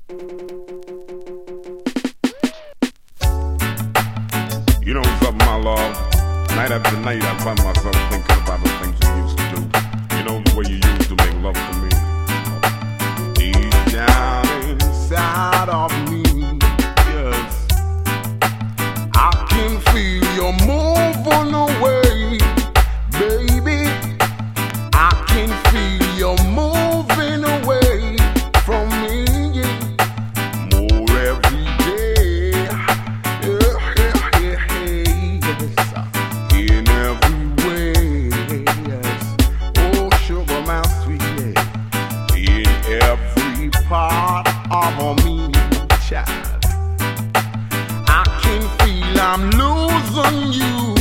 You know something, my love? Night after night, I find myself thinking about the things we used to do. You know, the way you used to make love to me. Deep down inside of me, yes, I can feel you moving away, baby. I can feel you moving away from me, more every day. Yes, in every way. Yes, oh sugar, my sweet, in every part of me, child. I can feel I'm losing you.